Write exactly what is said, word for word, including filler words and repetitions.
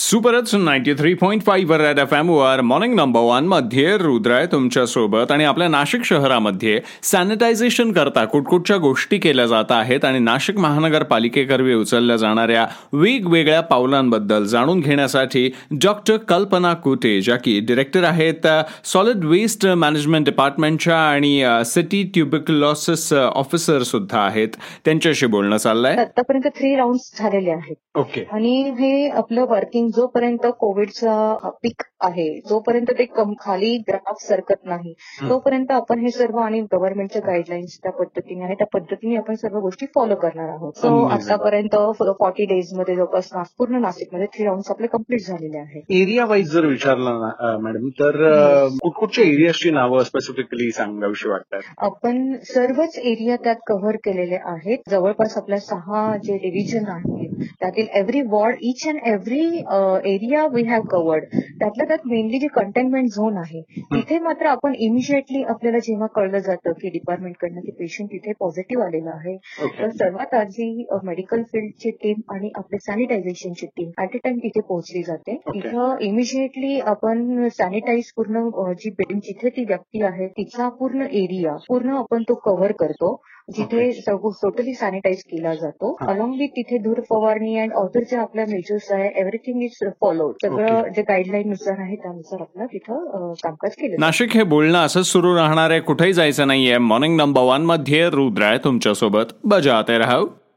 सुपरच ninety three point five वर Red F M वर morning number one मध्ये रुद्र आहे तुमच्यासोबत. आणि आपल्या नाशिक शहरामध्ये सॅनिटायझेशन करता कुठकुठच्या गोष्टी केल्या जात आहेत आणि नाशिक महानगरपालिकेकरवी उचलल्या जाणाऱ्या वेगवेगळ्या पावलांबद्दल जाणून घेण्यासाठी डॉक्टर कल्पना कुटे, ज्या की डिरेक्टर आहेत सॉलिड वेस्ट मॅनेजमेंट डिपार्टमेंटच्या आणि सिटी ट्युबरक्युलोसिस ऑफिसर सुद्धा आहेत, त्यांच्याशी बोलणं चाललंय. आतापर्यंत थ्री राऊंड झालेले आहेत. ओके. आणि हे आपलं वर्किंग जोपर्यंत कोविडचा पीक आहे जोपर्यंत ते खाली ग्राफ सरकत नाही तोपर्यंत आपण हे सर्व आणि गव्हर्नमेंटच्या गाईडलाईन्स त्या पद्धतीने आहे त्या पद्धतीने आपण सर्व गोष्टी फॉलो करणार आहोत. सो आतापर्यंत फॉर्टी डेज मध्ये जवळपास पूर्ण नाशिकमध्ये थ्री राऊंड आपले कम्प्लीट झालेले आहेत. एरिया वाईज जर विचारलं ना मॅडम तर कुठकुठच्या एरियाची नावं स्पेसिफिकली सांगावीशी वाटतात? आपण सर्वच एरिया त्यात कव्हर केलेले आहेत. जवळपास आपल्या सहा जे डिव्हिजन आहेत त्यातील every ward, each and every area we have covered. त्यातल्या त्यात मेनली जे कंटेनमेंट झोन आहे तिथे मात्र आपण इमिजिएटली आपल्याला जेव्हा कळलं जातं की डिपार्टमेंटकडनं की पेशंट तिथे पॉझिटिव्ह आलेला आहे तर सर्वात आधी मेडिकल फील्डची टीम आणि आपले सॅनिटायझेशनची टीम ऍट अ टाइम तिथे पोहोचली जाते. तिथं इमिजिएटली आपण सॅनिटाईज पूर्ण जी बिल्डिंग जिथे ती व्यक्ती आहे तिचा पूर्ण एरिया पूर्ण आपण तो कव्हर करतो, जिथे टोटली सॅनिटाईज केला जातो. अलॉंग विथ तिथे धूर फवारणी अँड ऑदर जे आपल्या मेजर्स आहे एव्हरीथिंग इज फॉलोड. सगळं जे गाईडलाईन नुसार आहे त्यानुसार आपलं तिथं कामकाज केलं. नाशिक हे बोलणं असंच सुरू राहणार आहे, कुठेही जायचं नाहीये. मॉर्निंग नंबर वन मध्ये रुद्र आहे तुमच्यासोबत. बजाते रहो.